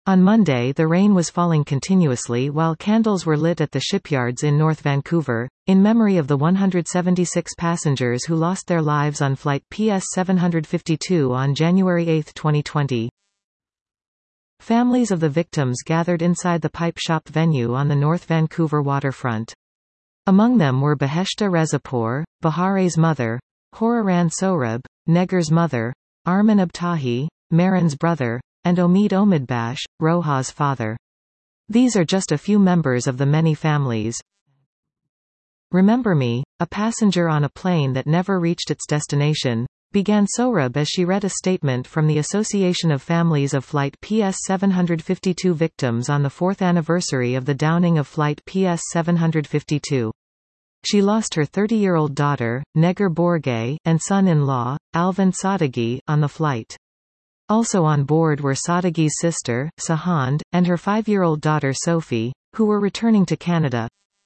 On Monday, the rain was falling continuously while candles were lit at the shipyards in North Vancouver, in memory of the 176 passengers who lost their lives on flight PS 752 on January 8, 2020. Families of the victims gathered inside the Pipe Shop venue on the North Vancouver waterfront. Among them were Beheshta Rezapour, Bahare's mother, Horaran Sohrab, Negar's mother, Arman Abtahi, Marin's brother, and Omid Omidbash, Roha's father. These are just a few members of the many families. "Remember me, a passenger on a plane that never reached its destination," began Sohrab as she read a statement from the Association of Families of Flight PS 752 victims on the 4th anniversary of the downing of Flight PS 752. She lost her 30-year-old daughter, Negar Borgay, and son-in-law, Alvin Sadeghi, on the flight. Also on board were Sadeghi's sister, Sahand, and her 5-year-old daughter Sophie, who were returning to Canada.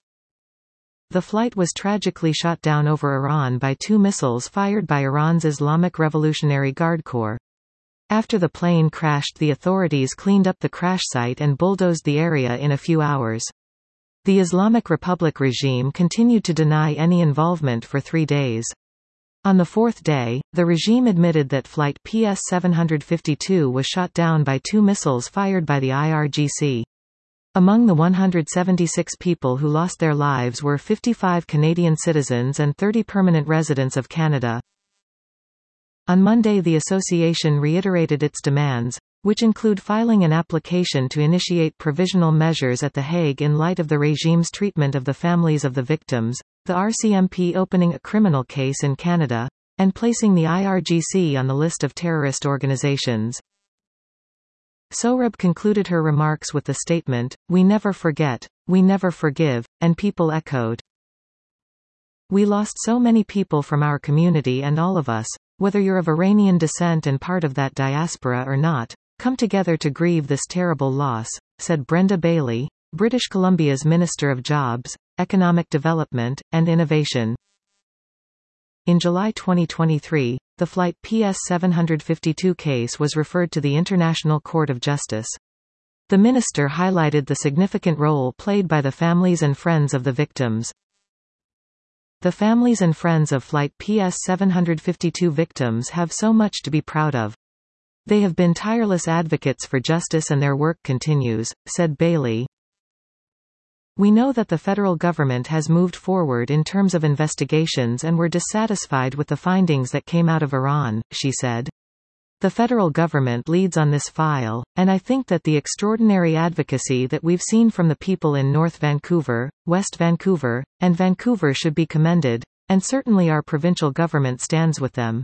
The flight was tragically shot down over Iran by 2 missiles fired by Iran's Islamic Revolutionary Guard Corps. After the plane crashed, the authorities cleaned up the crash site and bulldozed the area in a few hours. The Islamic Republic regime continued to deny any involvement for 3 days. On the 4th day, the regime admitted that flight PS 752 was shot down by 2 missiles fired by the IRGC. Among the 176 people who lost their lives were 55 Canadian citizens and 30 permanent residents of Canada. On Monday, the association reiterated its demands, which include filing an application to initiate provisional measures at The Hague in light of the regime's treatment of the families of the victims, the RCMP opening a criminal case in Canada, and placing the IRGC on the list of terrorist organizations. Sohrab concluded her remarks with the statement, "We never forget, we never forgive," and people echoed. "We lost so many people from our community, and all of us, whether you're of Iranian descent and part of that diaspora or not, come together to grieve this terrible loss," said Brenda Bailey, British Columbia's Minister of Jobs, Economic Development, and Innovation. In July 2023, the flight PS 752 case was referred to the International Court of Justice. The minister highlighted the significant role played by the families and friends of the victims. "The families and friends of flight PS 752 victims have so much to be proud of. They have been tireless advocates for justice and their work continues," said Bailey. "We know that the federal government has moved forward in terms of investigations and were dissatisfied with the findings that came out of Iran," she said. "The federal government leads on this file, and I think that the extraordinary advocacy that we've seen from the people in North Vancouver, West Vancouver, and Vancouver should be commended, and certainly our provincial government stands with them."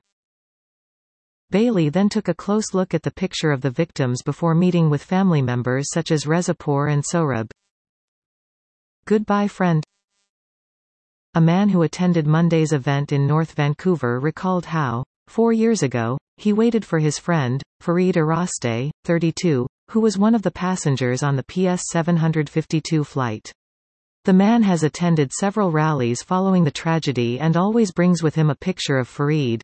Bailey then took a close look at the picture of the victims before meeting with family members such as Rezapour and Sohrab. "Goodbye, friend." A man who attended Monday's event in North Vancouver recalled how, 4 years ago, he waited for his friend, Fareed Araste, 32, who was one of the passengers on the PS 752 flight. The man has attended several rallies following the tragedy and always brings with him a picture of Fareed.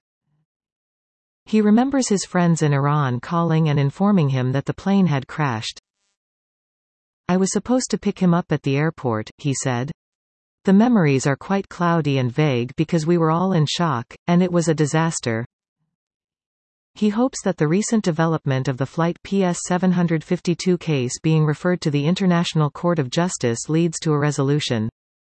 He remembers his friends in Iran calling and informing him that the plane had crashed. "I was supposed to pick him up at the airport," he said. "The memories are quite cloudy and vague because we were all in shock, and it was a disaster." He hopes that the recent development of the flight PS 752 case being referred to the International Court of Justice leads to a resolution.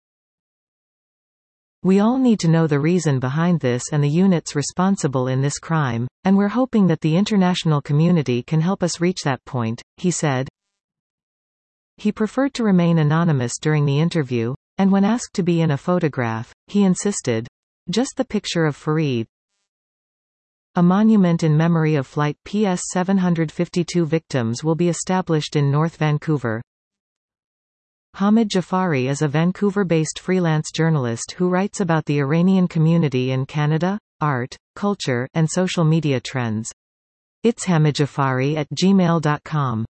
"We all need to know the reason behind this and the units responsible in this crime, and we're hoping that the international community can help us reach that point," he said. He preferred to remain anonymous during the interview, and when asked to be in a photograph, he insisted, "Just the picture of Fareed." A monument in memory of flight PS 752 victims will be established in North Vancouver. Hamid Jafari is a Vancouver-based freelance journalist who writes about the Iranian community in Canada, art, culture, and social media trends. It's hamidjafari@gmail.com.